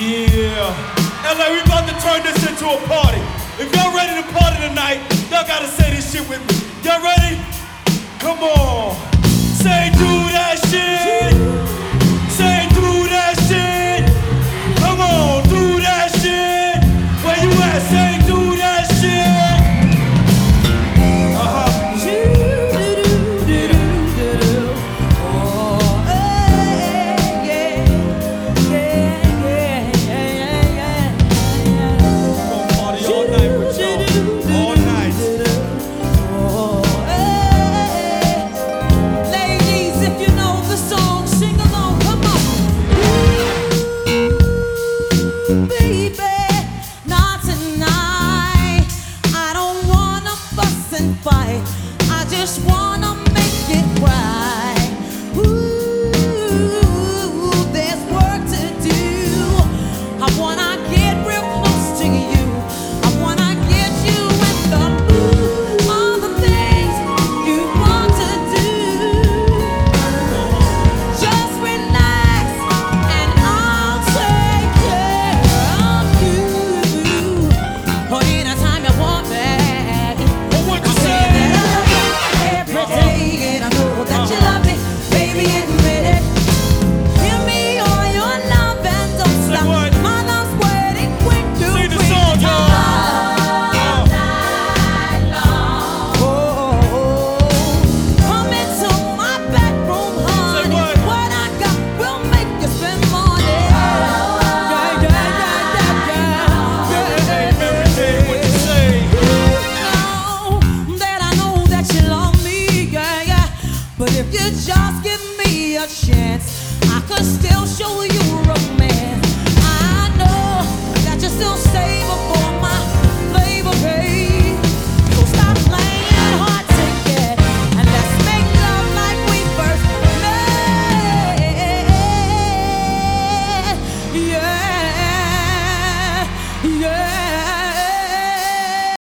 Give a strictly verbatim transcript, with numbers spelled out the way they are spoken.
Yeah. L A, we about to turn this into a party. If y'all ready to party tonight, y'all gotta say this shit with me. Y'all ready? Come on. Say do that shit.